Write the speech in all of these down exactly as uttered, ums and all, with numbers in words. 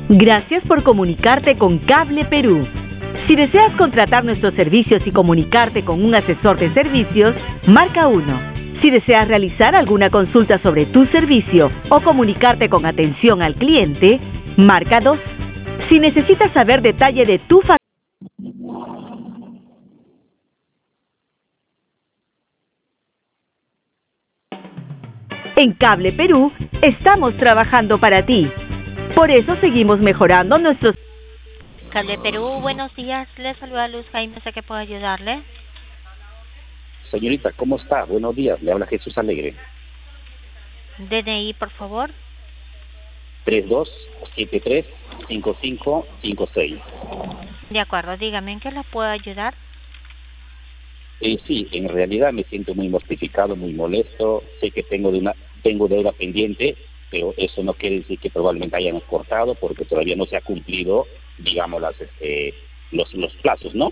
Gracias por comunicarte con Cable Perú. Si deseas contratar nuestros servicios y comunicarte con un asesor de servicios, marca uno. Si deseas realizar alguna consulta sobre tu servicio o comunicarte con atención al cliente, marca dos. Si necesitas saber detalle de tu factura, en Cable Perú estamos trabajando para ti. Por eso seguimos mejorando nuestros... Cable Perú, buenos días. Le saluda Luz Jaime, sé que puedo ayudarle. Señorita, ¿cómo está? Buenos días, le habla Jesús Alegre. D N I, por favor. tres dos siete tres cinco cinco cinco seis. De acuerdo, dígame, ¿en qué la puedo ayudar? Eh, sí, en realidad me siento muy mortificado, muy molesto. Sé que tengo de una tengo deuda pendiente, pero eso no quiere decir que probablemente hayan cortado porque todavía no se ha cumplido, digamos, las, este, los, los plazos, ¿no?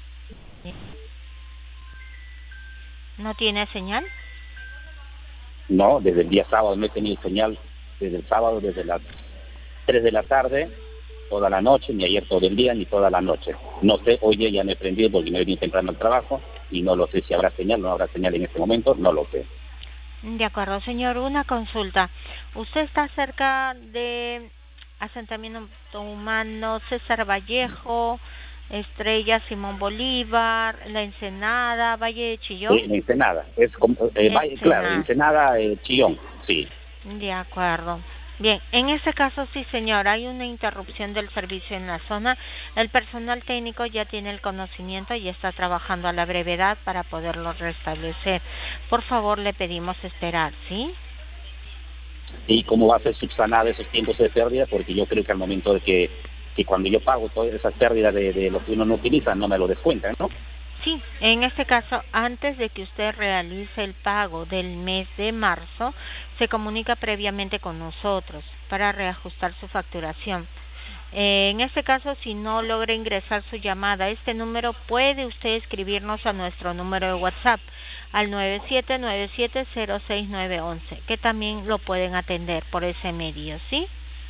¿No tiene señal? No, desde el día sábado no he tenido señal, desde el sábado, desde las tres de la tarde, toda la noche, ni ayer todo el día, ni toda la noche. No sé, hoy día ya me he prendido porque me he venido temprano al trabajo y no lo sé si habrá señal, no habrá señal en este momento, no lo sé. De acuerdo, señor, una consulta. ¿Usted está cerca de asentamiento humano César Vallejo, Estrella Simón Bolívar, La Ensenada, Valle de Chillón? Eh, Ensenada, es como, eh, Valle, claro, Ensenada, eh, Chillón, sí. De acuerdo. Bien, en este caso sí, señor, hay una interrupción del servicio en la zona. El personal técnico ya tiene el conocimiento y está trabajando a la brevedad para poderlo restablecer. Por favor, le pedimos esperar, ¿sí? ¿Y cómo va a ser subsanada esos tiempos de pérdida? Porque yo creo que al momento de que, que cuando yo pago todas esas pérdidas de, de lo que uno no utiliza, no me lo descuentan, ¿no? Sí, en este caso, antes de que usted realice el pago del mes de marzo, se comunica previamente con nosotros para reajustar su facturación. Eh, en este caso, si no logra ingresar su llamada a este número, puede usted escribirnos a nuestro número de WhatsApp al nueve siete nueve siete cero seis nueve uno uno, que también lo pueden atender por ese medio, ¿sí?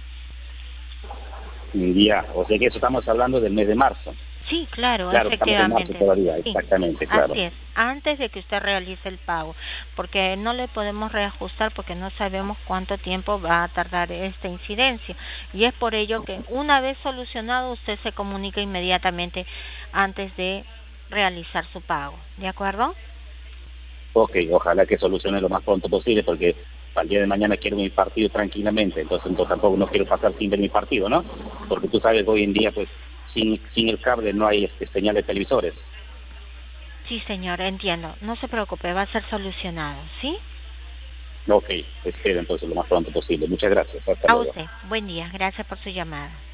Ya, o sea que eso estamos hablando del mes de marzo. Sí, claro, claro, efectivamente. Estamos en marzo todavía, sí, exactamente, claro. Así es, antes de que usted realice el pago, porque no le podemos reajustar porque no sabemos cuánto tiempo va a tardar esta incidencia. Y es por ello que una vez solucionado, usted se comunica inmediatamente antes de realizar su pago. ¿De acuerdo? Ok, ojalá que solucione lo más pronto posible porque para el día de mañana quiero mi partido tranquilamente, entonces, entonces tampoco no quiero pasar sin ver mi partido, ¿no? Porque tú sabes, hoy en día, pues, sin sin el cable no hay este, señal de televisores. Sí, señor, entiendo. No se preocupe, va a ser solucionado, ¿sí? Ok, espero entonces lo más pronto posible. Muchas gracias. Hasta A luego. usted. Buen día. Gracias por su llamada.